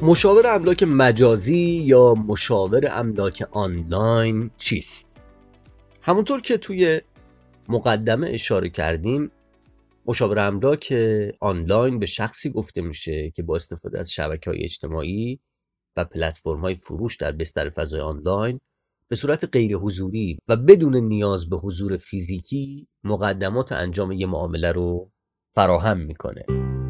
مشاور املاک مجازی یا مشاور املاک آنلاین چیست؟ همونطور که توی مقدمه اشاره کردیم، مشاور املاک آنلاین به شخصی گفته میشه که با استفاده از شبکه‌های اجتماعی و پلتفرم‌های فروش در بستر فضای آنلاین به صورت غیر حضوری و بدون نیاز به حضور فیزیکی مقدمات انجام یه معامله رو فراهم میکنه.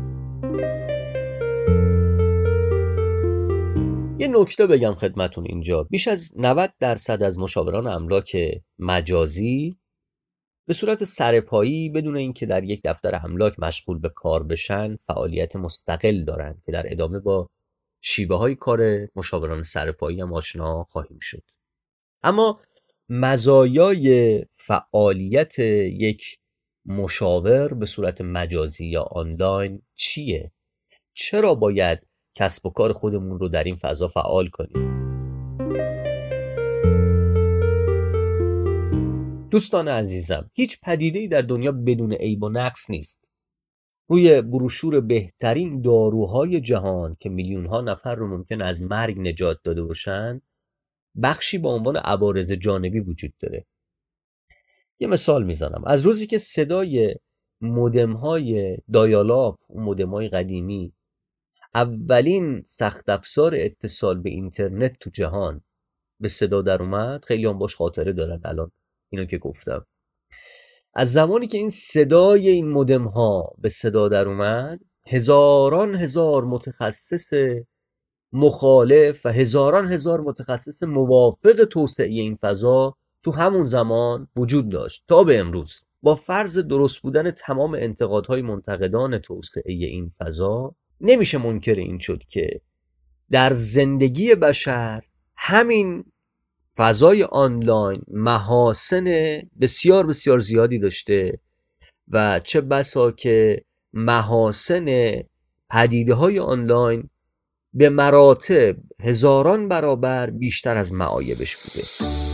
یه نکته بگم خدمتون اینجا، بیش از 90% از مشاوران املاک مجازی به صورت سرپایی بدون اینکه در یک دفتر املاک مشغول به کار بشن فعالیت مستقل دارن که در ادامه با شیوه های کار مشاوران سرپایی هم آشنا خواهیم شد. اما مزایای فعالیت یک مشاور به صورت مجازی یا آنلاین چیه؟ چرا باید کسب و کار خودمون رو در این فضا فعال کنیم؟ دوستان عزیزم، هیچ پدیده‌ای در دنیا بدون عیب و نقص نیست. روی بروشور بهترین داروهای جهان که میلیون‌ها نفر رو ممکن از مرگ نجات داده باشن، بخشی با عنوان عوارض جانبی وجود داره. یه مثال میزنم. از روزی که صدای مودم‌های دایالاپ، مودم‌های قدیمی، اولین سخت افزار اتصال به اینترنت تو جهان به صدا در اومد، خیلی هم باش خاطره دارن الان اینو که گفتم. از زمانی که این صدای این مودم ها به صدا در اومد، هزاران هزار متخصص مخالف و هزاران هزار متخصص موافق توسعه این فضا تو همون زمان وجود داشت تا به امروز. با فرض درست بودن تمام انتقادهای منتقدان توسعه این فضا، نمیشه منکر این شد که در زندگی بشر همین فضای آنلاین محاسن بسیار بسیار زیادی داشته و چه بسا که محاسن پدیده‌های آنلاین به مراتب هزاران برابر بیشتر از معایبش بوده.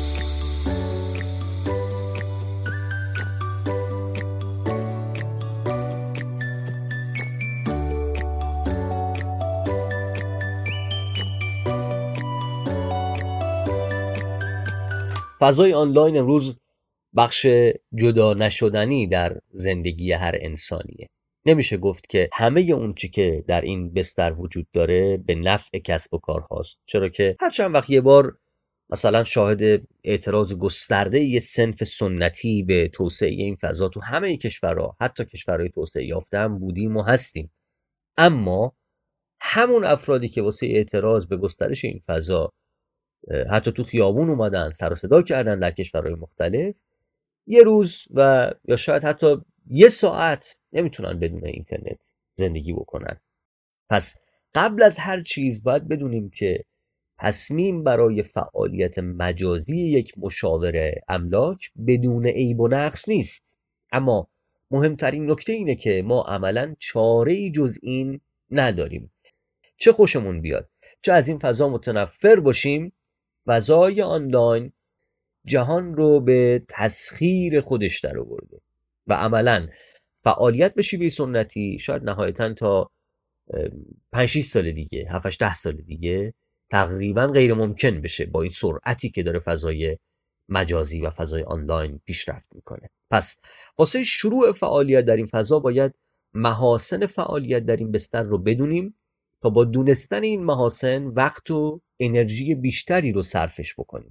فضای آنلاین امروز بخش جدا نشدنی در زندگی هر انسانیه. نمیشه گفت که همه اون چی که در این بستر وجود داره به نفع کسب و کار هاست، چرا که هر چند وقت یه بار مثلا شاهد اعتراض گسترده یه صنف سنتی به توسعه این فضا تو همه کشورها، حتی کشورهای توسعه یافته هم بودیم و هستیم. اما همون افرادی که واسه اعتراض به گسترش این فضا حتی تو خیابون اومدن سر و صدا کردن در کشورهای مختلف، یه روز و یا شاید حتی یه ساعت نمیتونن بدون اینترنت زندگی بکنن. پس قبل از هر چیز باید بدونیم که تصمیم برای فعالیت مجازی یک مشاور املاک بدون عیب و نقص نیست. اما مهمترین نکته اینه که ما عملاً چاره‌ای جز این نداریم. چه خوشمون بیاد، چه از این فضا متنفر باشیم، فضای آنلاین جهان رو به تسخیر خودش در آورده و عملاً فعالیت به شیوه سنتی شاید نهایتاً تا 5-6 سال دیگه، 7-10 سال دیگه تقریباً غیر ممکن بشه با این سرعتی که داره فضای مجازی و فضای آنلاین پیشرفت میکنه. پس واسه شروع فعالیت در این فضا باید محاسن فعالیت در این بستر رو بدونیم تا با دونستن این محاسن وقت و انرژی بیشتری رو صرفش بکنیم.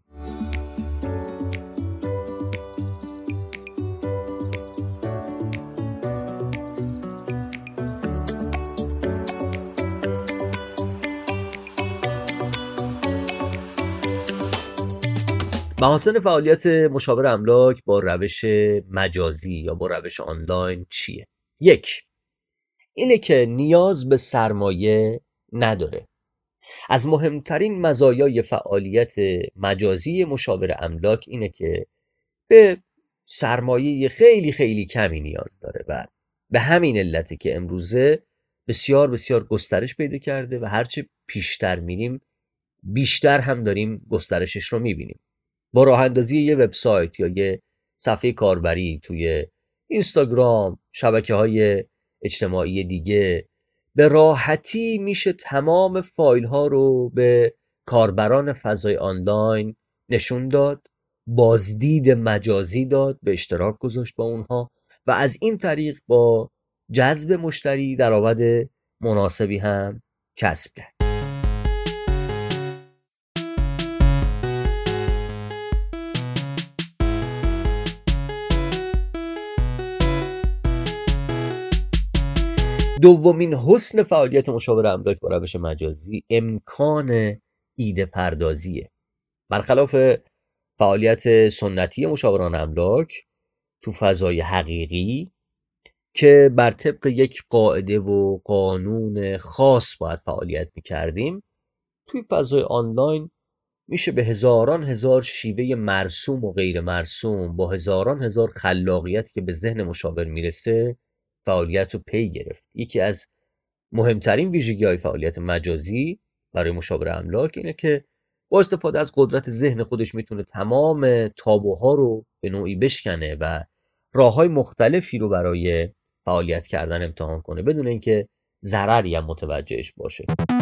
محاسن فعالیت مشاور املاک با روش مجازی یا با روش آنلاین چیه؟ 1. اینه که نیاز به سرمایه نداره. از مهمترین مزایای فعالیت مجازی مشاور املاک اینه که به سرمایه خیلی خیلی کمی نیاز داره و به همین علته که امروزه بسیار بسیار گسترش پیدا کرده و هرچه پیشتر میریم بیشتر هم داریم گسترشش رو میبینیم. با راه اندازی یه وبسایت یا یه صفحه کاربری توی اینستاگرام، شبکه‌های اجتماعی دیگه، به راحتی میشه تمام فایل ها رو به کاربران فضای آنلاین نشون داد، بازدید مجازی داد، به اشتراک گذاشت با اونها و از این طریق با جذب مشتری درآمد مناسبی هم کسب کرد. دومین حسن فعالیت مشاور املاک با روش مجازی امکان ایده پردازیه. برخلاف فعالیت سنتی مشاوران املاک تو فضای حقیقی که بر طبق یک قاعده و قانون خاص باید فعالیت میکردیم، توی فضای آنلاین میشه به هزاران هزار شیوه مرسوم و غیر مرسوم با هزاران هزار خلاقیت که به ذهن مشاور میرسه فعالیت رو پی گرفت. یکی از مهمترین ویژگی‌های فعالیت مجازی برای مشاور املاک اینه که با استفاده از قدرت ذهن خودش میتونه تمام تابوها رو به نوعی بشکنه و راه‌های مختلفی رو برای فعالیت کردن امتحان کنه بدون اینکه ضرری هم متوجهش باشه.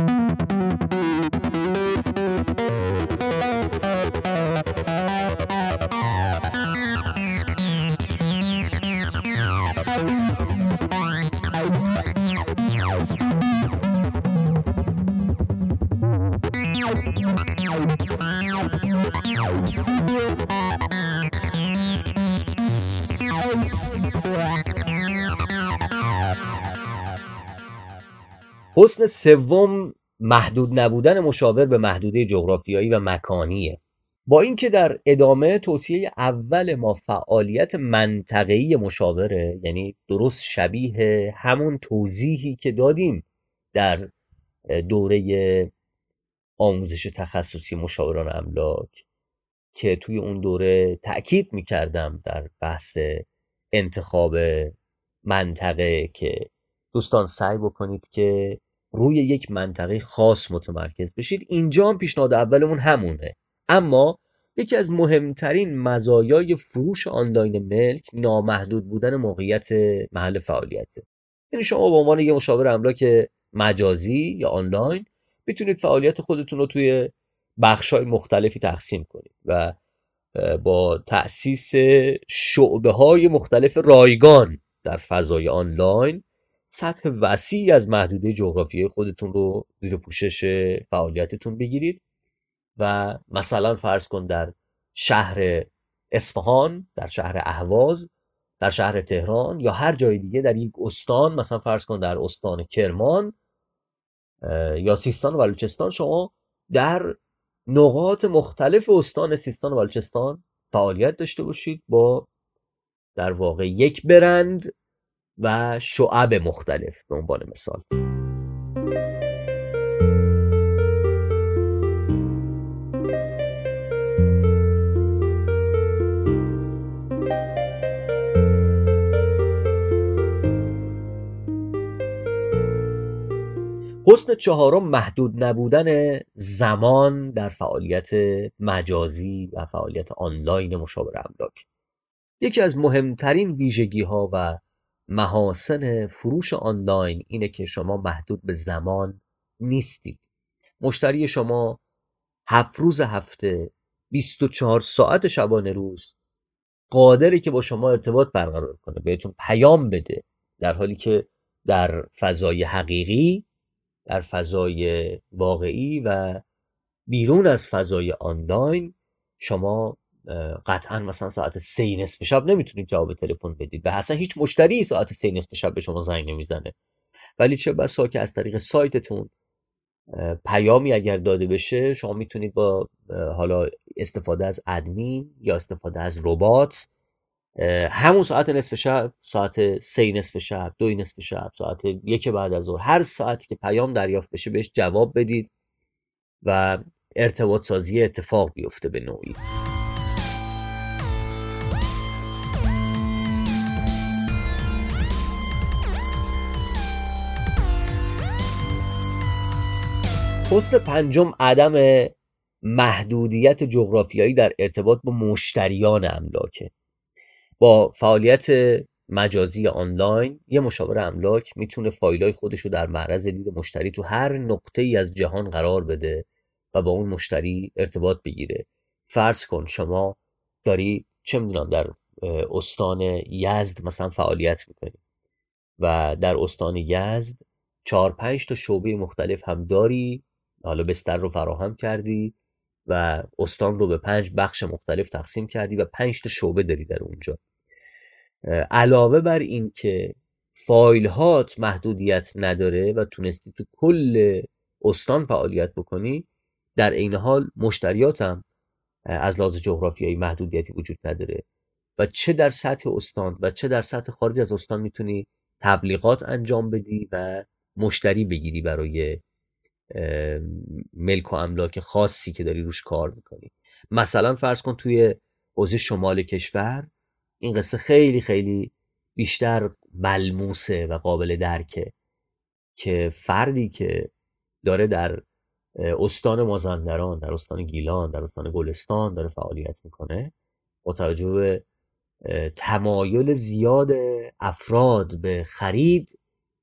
حسن سوم محدود نبودن مشاور به محدوده جغرافیایی و مکانیه. با اینکه در ادامه توصیه اول ما فعالیت منطقه‌ای مشاوره، یعنی درست شبیه همون توضیحی که دادیم در دوره آموزش تخصصی مشاوران املاک که توی اون دوره تأکید می‌کردم در بحث انتخاب منطقه که دوستان سعی بکنید که روی یک منطقه خاص متمرکز بشید. اینجا هم پیشنهاد اولمون همونه، اما یکی از مهمترین مزایای فروش آنلاین ملک نامحدود بودن موقعیت محل فعالیته. یعنی شما به عنوان یه مشاور املاک مجازی یا آنلاین میتونید فعالیت خودتون رو توی بخش‌های مختلفی تقسیم کنید و با تأسیس شعبه‌های مختلف رایگان در فضای آنلاین سطح وسیعی از محدوده جغرافیایی خودتون رو زیر پوشش فعالیتتون بگیرید و مثلا فرض کن در شهر اصفهان، در شهر اهواز، در شهر تهران یا هر جای دیگه در یک استان، مثلا فرض کن در استان کرمان یا سیستان و بلوچستان، شما در نقاط مختلف استان سیستان و بلوچستان فعالیت داشته باشید با در واقع یک برند و شعب مختلف. به عنوان مثال حسن چهارم محدود نبودن زمان در فعالیت مجازی و فعالیت آنلاین مشاور املاک. یکی از مهمترین ویژگی ها و محاسن فروش آنلاین اینه که شما محدود به زمان نیستید. مشتری شما 7 روز هفته 24 ساعت شبانه روز قادره که با شما ارتباط برقرار کنه، بهتون پیام بده، در حالی که در فضای حقیقی، در فضای واقعی و بیرون از فضای آنلاین شما قطعا مثلا ساعت 3 نصف شب نمیتونید جواب تلفن بدید و اصلا هیچ مشتری ساعت 3 نصف شب به شما زنگ نمیزنه. ولی چه بسا که از طریق سایتتون پیامی اگر داده بشه شما میتونید با حالا استفاده از ادمین یا استفاده از ربات همون ساعت نصف شب، ساعت 3 نصف شب، 2 نصف شب، ساعت 1 بعد از ظهر، هر ساعتی که پیام دریافت بشه بهش جواب بدید و ارتباط سازی اتفاق بیفته به نوعی. حسن پنجم عدم محدودیت جغرافیایی در ارتباط با مشتریان املاکه. با فعالیت مجازی آنلاین یه مشاور املاک میتونه فایلای خودش رو در معرض دید مشتری تو هر نقطه‌ای از جهان قرار بده و با اون مشتری ارتباط بگیره. فرض کن شما داری چه میدونم در استان یزد مثلا فعالیت میکنی و در استان یزد 4-5 تا شعبه مختلف هم داری، حالا بستر رو فراهم کردی و استان رو به 5 بخش مختلف تقسیم کردی و 5 تا شعبه داری در اونجا. علاوه بر این که فایل هات محدودیت نداره و تونستی تو کل استان فعالیت بکنی، در عین حال مشتریات هم از لحاظ جغرافیایی محدودیتی وجود نداره و چه در سطح استان و چه در سطح خارج از استان میتونی تبلیغات انجام بدی و مشتری بگیری برای ملک و املاک خاصی که داری روش کار میکنی. مثلا فرض کن توی حوزه شمال کشور این قصه خیلی خیلی بیشتر ملموسه و قابل درکه که فردی که داره در استان مازندران، در استان گیلان، در استان گلستان داره فعالیت میکنه، با توجه به تمایل زیاد افراد به خرید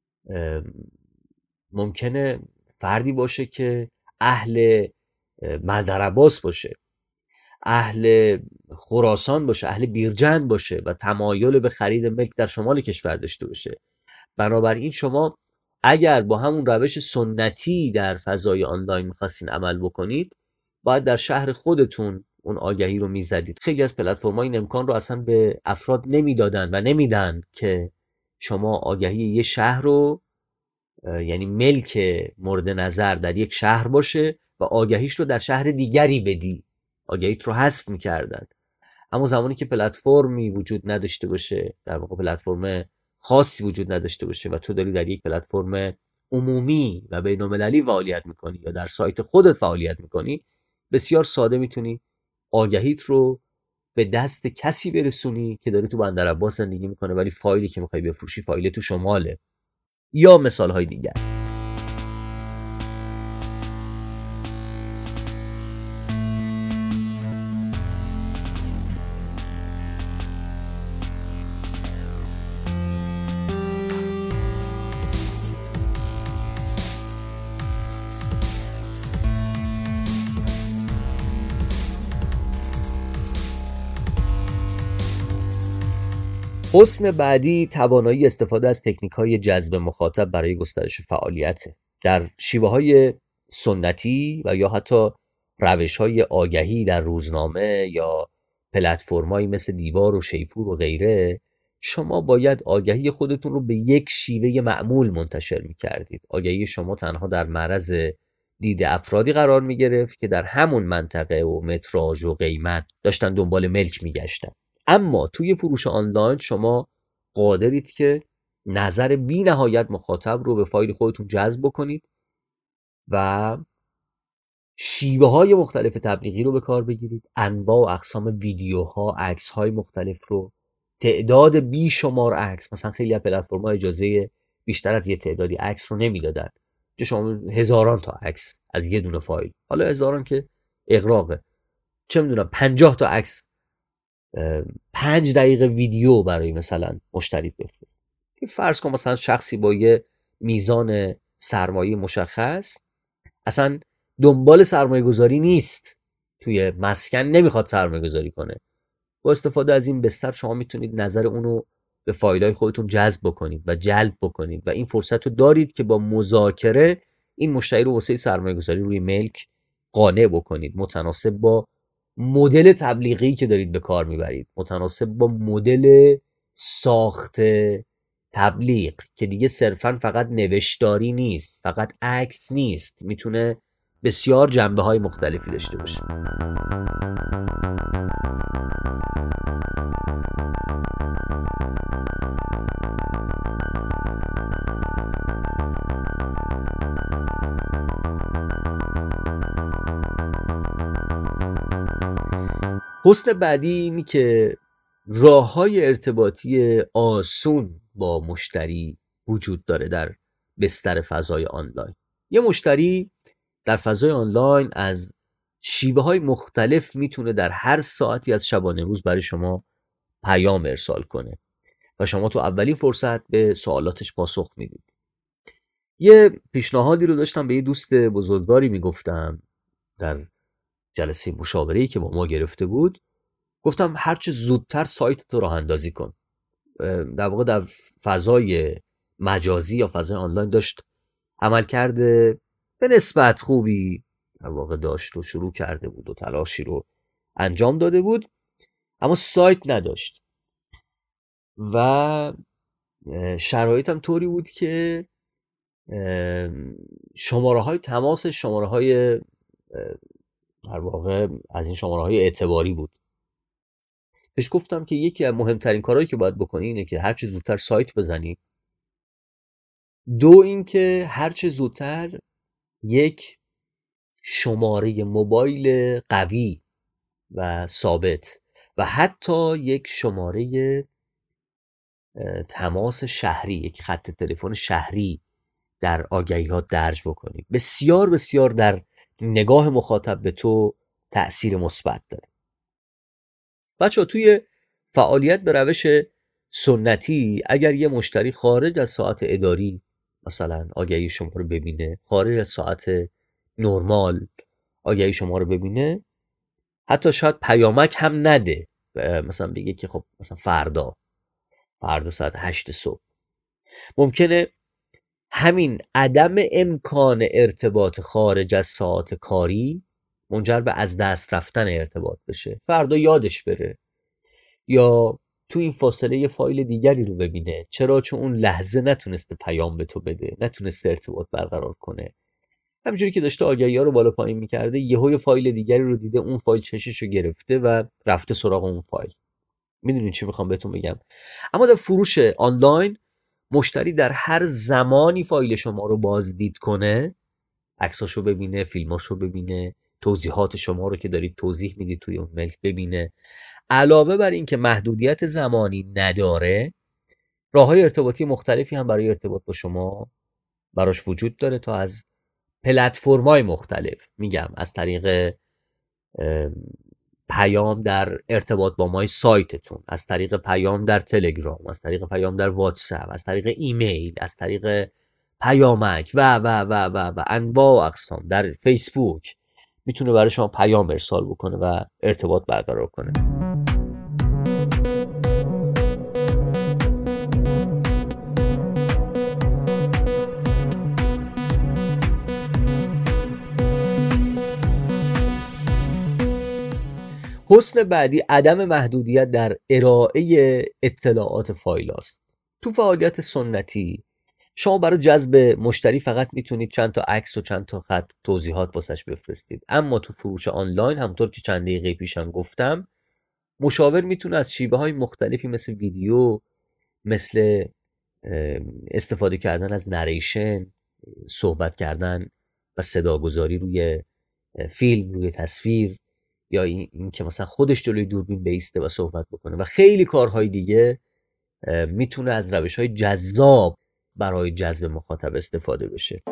ممکنه فردی باشه که اهل مدرعباس باشه، اهل خراسان باشه، اهل بیرجند باشه و تمایل به خرید ملک در شمال کشور داشته باشه. بنابراین شما اگر با همون روش سنتی در فضای آنلاین می‌خواستین عمل بکنید، باید در شهر خودتون اون آگهی رو میزدید. خیلی از پلتفرم‌ها این امکان رو اصلا به افراد نمیدادن و نمیدن که شما آگهی یه شهر رو، یعنی ملک مورد نظر در یک شهر باشه و آگهیش رو در شهر دیگری بدی. آگهیت رو حذف میکردن. اما زمانی که پلتفرمی وجود نداشته باشه، در واقع پلتفرم خاصی وجود نداشته باشه و تو داری در یک پلتفرم عمومی و بین‌المللی فعالیت میکنی یا در سایت خودت فعالیت میکنی، بسیار ساده میتونی آگهیت رو به دست کسی برسونی که داره تو بندرعباس زندگی میکنه ولی فایلی که میخوای بفروشی فایل تو شماله، یا مثالهای دیگر. حسن بعدی توانایی استفاده از تکنیک‌های جذب مخاطب برای گسترش فعالیت. در شیوه‌های سنتی و یا حتی روش‌های آگهی در روزنامه یا پلتفرم‌هایی مثل دیوار و شیپور و غیره، شما باید آگهی خودتون رو به یک شیوه معمول منتشر می‌کردید. آگهی شما تنها در معرض دید افرادی قرار می‌گرفت که در همون منطقه و متراژ و قیمت داشتن دنبال ملک می‌گشتن. اما توی فروش آنلاین شما قادرید که نظر بی نهایت مخاطب رو به فایل خودتون جذب بکنید و شیوه های مختلف تبلیغی رو به کار بگیرید، انواع و اقسام ویدیوها، عکس های مختلف رو، تعداد بی شمار عکس. مثلا خیلی از پلتفرم‌ها اجازه بیشتر از یه تعدادی عکس رو نمیدادن که شما هزاران تا عکس از یه دونه فایل، حالا هزاران که اغراقه، چه میدونم 50 تا عکس 5 دقیقه ویدیو برای مثلا مشتری بفرست. فرض کن مثلا شخصی با یه میزان سرمایه مشخص اصلا دنبال سرمایه گذاری نیست، توی مسکن نمیخواد سرمایه گذاری کنه، با استفاده از این بستر شما میتونید نظر اونو به فایل‌های خودتون جذب بکنید و جلب بکنید و این فرصت رو دارید که با مذاکره این مشتری رو واسه سرمایه گذاری روی ملک قانع بکنید، متناسب با مدل تبلیغی که دارید به کار میبرید، متناسب با مدل ساخت تبلیغ که دیگه صرفاً فقط نوشتاری نیست، فقط عکس نیست، میتونه بسیار جنبه های مختلفی داشته باشه. حسن بعدی اینی که راه‌های ارتباطی آسون با مشتری وجود داره در بستر فضای آنلاین. یه مشتری در فضای آنلاین از شیوه‌های مختلف میتونه در هر ساعتی از شبانه روز برای شما پیام ارسال کنه و شما تو اولین فرصت به سوالاتش پاسخ میدید. یه پیشنهادی رو داشتم به یه دوست بزرگواری میگفتم در جلسه مشاوره‌ای که با ما گرفته بود. گفتم هرچه زودتر سایت تو راه اندازی کن. در واقع در فضای مجازی یا فضای آنلاین داشت عمل کرده به نسبت خوبی در واقع داشت و شروع کرده بود و تلاشی رو انجام داده بود، اما سایت نداشت و شرایطم طوری بود که شماره های تماس شماره های در واقع از این شماره های اعتباری بود. بهش گفتم که یکی از مهمترین کارهایی که باید بکنی اینه که هرچه زودتر سایت بزنی. دو اینکه هرچه زودتر یک شماره موبایل قوی و ثابت و حتی یک شماره تماس شهری، یک خط تلفن شهری در آگهی‌ها درج بکنی. بسیار بسیار در نگاه مخاطب به تو تأثیر مثبت داره. بچه‌ها توی فعالیت به روش سنتی اگر یه مشتری خارج از ساعت اداری مثلا آگهی شما رو ببینه، خارج از ساعت نرمال آگهی شما رو ببینه، حتی شاید پیامک هم نده، مثلا بگه که خب مثلا فردا ساعت 8 صبح، ممکنه همین عدم امکان ارتباط خارج از ساعت کاری منجر به از دست رفتن ارتباط بشه. فردا یادش بره یا تو این فاصله یه فایل دیگری رو ببینه. چرا؟ چون اون لحظه نتونسته پیام به تو بده، نتونسته ارتباط برقرار کنه. همینجوری که داشته آگهی‌ها رو بالا پایین می‌کرده، یهو یه فایل دیگری رو دیده، اون فایل چششو گرفته و رفته سراغ اون فایل. میدونین چی میخوام بهتون بگم؟ اما در فروش آنلاین مشتری در هر زمانی فایل شما رو بازدید کنه، عکساشو ببینه، فیلماشو ببینه، توضیحات شما رو که دارید توضیح میدید توی اون میل ببینه. علاوه بر این که محدودیت زمانی نداره، راه‌های ارتباطی مختلفی هم برای ارتباط با شما براش وجود داره، تا از پلتفرم‌های مختلف، میگم از طریق پیام در ارتباط با مای سایتتون، از طریق پیام در تلگرام، از طریق پیام در واتساپ، از طریق ایمیل، از طریق پیامک و انواع و اقسام در فیسبوک میتونه برای شما پیام ارسال بکنه و ارتباط برقرار کنه. حسن بعدی عدم محدودیت در ارائه اطلاعات فایل است. تو فعالیت سنتی شما برای جذب مشتری فقط میتونید چند تا عکس و چند تا خط توضیحات واسش بفرستید، اما تو فروش آنلاین همونطور که چند دقیقه پیشم گفتم، مشاور میتونه از شیوه های مختلفی مثل ویدیو، مثل استفاده کردن از نریشن، صحبت کردن و صداگذاری روی فیلم، روی تصویر، یا این که مثلا خودش جلوی دوربین بیسته و صحبت بکنه و خیلی کارهای دیگه، میتونه از روش‌های جذاب برای جذب مخاطب استفاده بشه.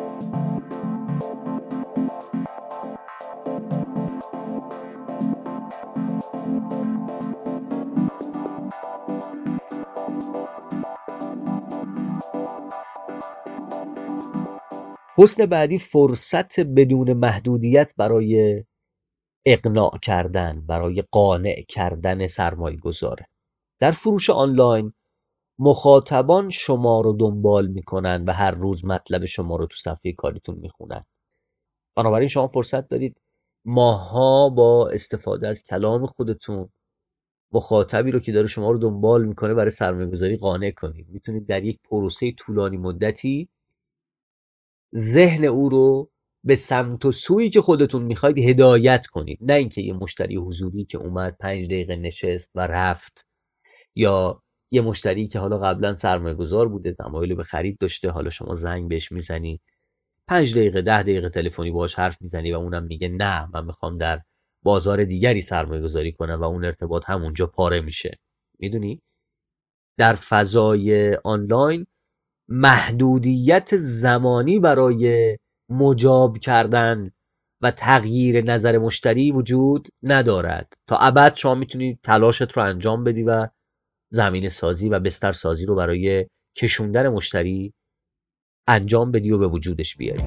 حسن بعدی فرصت بدون محدودیت برای اقناع کردن، برای قانع کردن سرمایه گذاره. در فروش آنلاین مخاطبان شما رو دنبال میکنن و هر روز مطلب شما رو تو صفحه کاریتون میخونن. بنابراین شما فرصت دارید ماها با استفاده از کلام خودتون مخاطبی رو که داره شما رو دنبال میکنه برای سرمایه گذاری قانع کنید. میتونید در یک پروسه طولانی مدتی ذهن او رو به سمت و سویی که خودتون میخواید هدایت کنید، نه اینکه یه مشتری حضوری که اومد 5 دقیقه نشست و رفت، یا یه مشتری که حالا قبلا سرمایه گذار بوده، تمایل به خرید داشته، حالا شما زنگ بهش میزنی 5 دقیقه 10 دقیقه تلفنی باهاش حرف میزنی و اونم میگه نه من میخوام در بازار دیگری سرمایه گذاری کنم و اون ارتباط همونجا پاره میشه. میدونی در فضای آنلاین محدودیت زمانی برای مجاب کردن و تغییر نظر مشتری وجود ندارد. تا ابد شما میتونی تلاشت رو انجام بدی و زمینه سازی و بستر سازی رو برای کشوندن مشتری انجام بدی و به وجودش بیاری.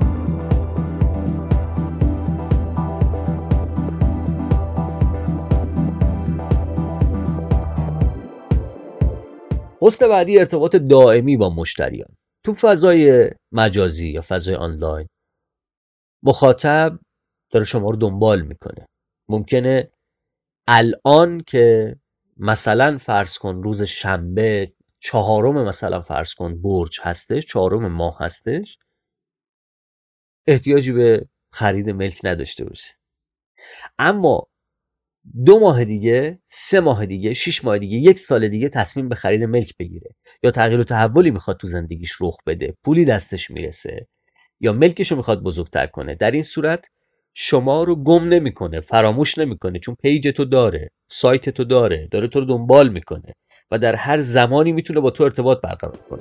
حسن بعدی ارتباط دائمی با مشتریان. تو فضای مجازی یا فضای آنلاین مخاطب داره شما رو دنبال میکنه. ممکنه الان که مثلا فرض کن روز شنبه 4 مثلا فرض کن برج هستش، 4 ماه هستش، احتیاجی به خرید ملک نداشته باشه. اما 2 ماه دیگه، 3 ماه دیگه، 6 ماه دیگه، 1 سال دیگه تصمیم به خرید ملک بگیره، یا تغییر و تحولی میخواد تو زندگیش رخ بده، پولی دستش میرسه، یا ملکشو میخواد بزرگتر کنه. در این صورت شما رو گم نمیکنه، فراموش نمیکنه، چون پیج تو داره، سایت تو داره تو رو دنبال میکنه و در هر زمانی میتونه با تو ارتباط برقرار کنه.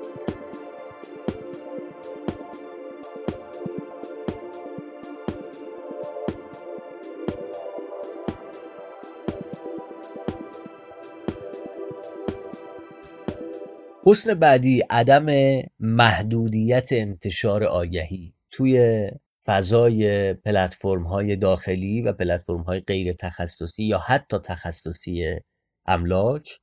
حسن بعدی عدم محدودیت انتشار آگهی توی فضای پلتفرم‌های داخلی و پلتفرم‌های غیر تخصصی یا حتی تخصصی املاک.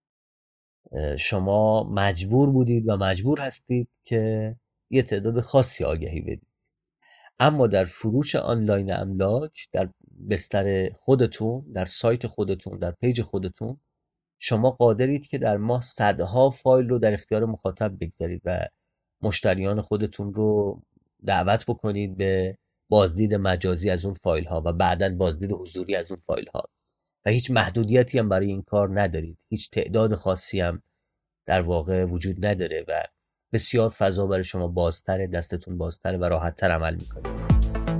شما مجبور بودید و مجبور هستید که یه تعداد خاصی آگهی بدید، اما در فروش آنلاین املاک، در بستر خودتون، در سایت خودتون، در پیج خودتون، شما قادرید که در ماه صدها فایل رو در اختیار مخاطب بگذارید و مشتریان خودتون رو دعوت بکنید به بازدید مجازی از اون فایل ها و بعداً بازدید حضوری از اون فایل ها و هیچ محدودیتی هم برای این کار ندارید. هیچ تعداد خاصی هم در واقع وجود نداره و بسیار فضا برای شما بازتره، دستتون بازتره و راحت‌تر عمل میکنید.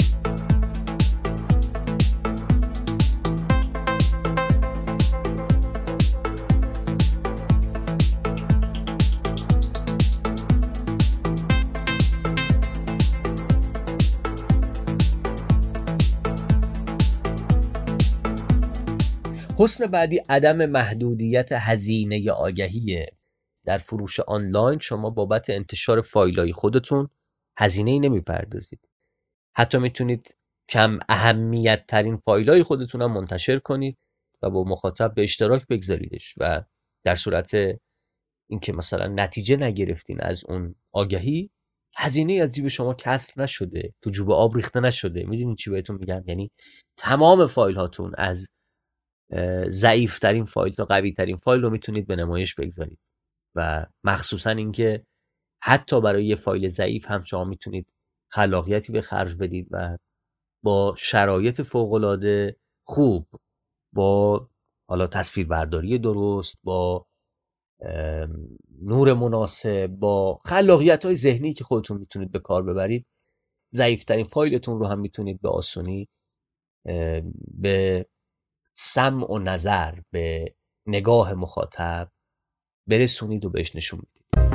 حسن بعدی عدم محدودیت هزینه آگهیه. در فروش آنلاین شما بابت انتشار فایل‌های خودتون هزینه‌ای نمیپردازید. حتی میتونید کم اهمیت ترین فایل‌های خودتون هم منتشر کنید و با مخاطب به اشتراک بگذاریدش و در صورت اینکه مثلا نتیجه نگرفتین از اون آگهی، هزینه از جیب شما کسر نشده، تو جوب آب ریخته نشده. میدونین چی بهتون میگم؟ یعنی تمام فایل هاتون از ضعیف ترین فایل تا قوی ترین فایل رو میتونید به نمایش بگذارید و مخصوصا اینکه حتی برای یه فایل ضعیف هم شما میتونید خلاقیتی به خرج بدید و با شرایط فوق‌العاده خوب، با حالا تصویربرداری درست، با نور مناسب، با خلاقیت‌های ذهنی که خودتون میتونید به کار ببرید، ضعیف‌ترین فایلتون رو هم میتونید به آسانی به سمع و نظر، به نگاه مخاطب برسونید و بهش نشون بدید.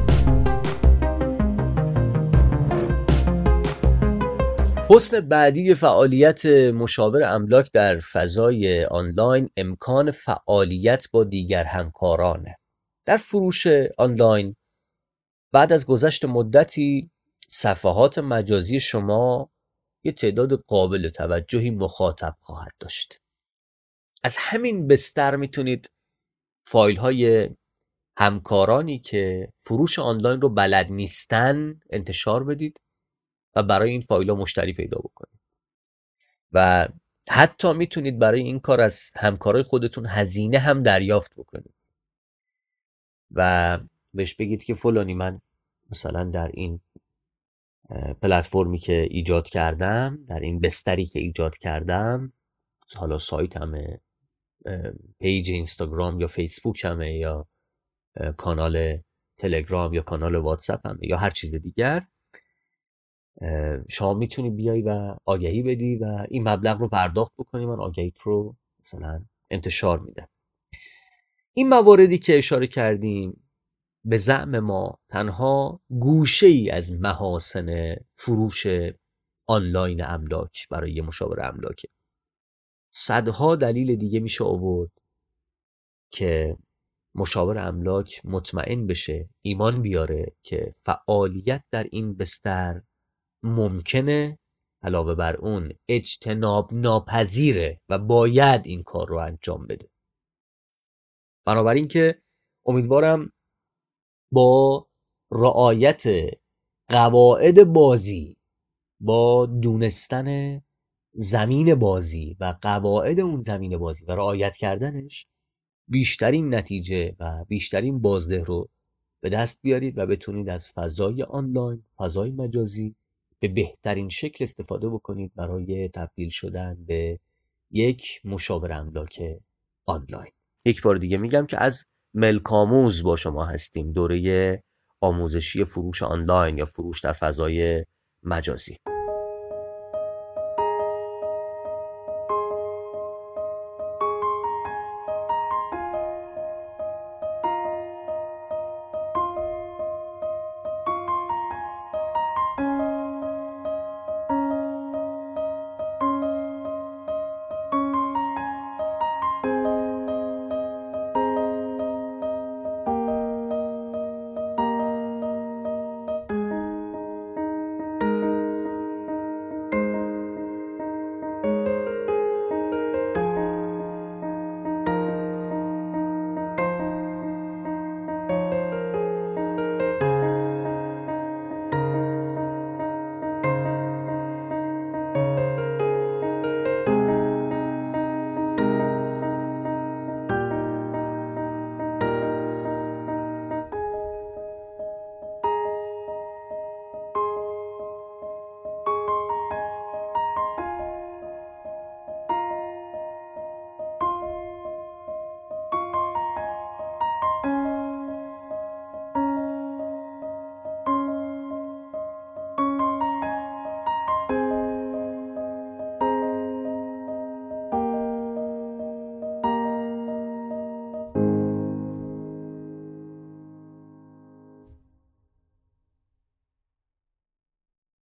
حسن بعدی فعالیت مشاور املاک در فضای آنلاین امکان فعالیت با دیگر همکارانه. در فروش آنلاین بعد از گذشت مدتی صفحات مجازی شما یه تعداد قابل توجهی مخاطب خواهد داشت. از همین بستر میتونید فایل های همکارانی که فروش آنلاین رو بلد نیستن انتشار بدید و برای این فایل ها مشتری پیدا بکنید و حتی میتونید برای این کار از همکارای خودتون هزینه هم دریافت بکنید و بهش بگید که فلانی، من مثلا در این پلتفرمی که ایجاد کردم، در این بستری که ایجاد کردم، حالا سایت همه، پیج اینستاگرام یا فیسبوک همه، یا کانال تلگرام یا کانال واتساپ همه، یا هر چیز دیگر، شما میتونی بیای و آگهی بدی و این مبلغ رو پرداخت بکنی، من آگهیت رو مثلا انتشار میدم. این مواردی که اشاره کردیم به زعم ما تنها گوشه ای از محاسن فروش آنلاین املاک برای یه مشاور املاکه. صدها دلیل دیگه میشه آورد که مشاور املاک مطمئن بشه، ایمان بیاره که فعالیت در این بستر ممکنه، علاوه بر اون اجتناب ناپذیره و باید این کار رو انجام بده. بنابراین که امیدوارم با رعایت قواعد بازی، با دونستن زمین بازی و قواعد اون زمین بازی و رعایت کردنش، بیشترین نتیجه و بیشترین بازده رو به دست بیارید و بتونید از فضای آنلاین، فضای مجازی به بهترین شکل استفاده بکنید برای تبدیل شدن به یک مشاور املاک آنلاین. یک بار دیگه میگم که از ملکاموز با شما هستیم، دوره آموزشی فروش آنلاین یا فروش در فضای مجازی.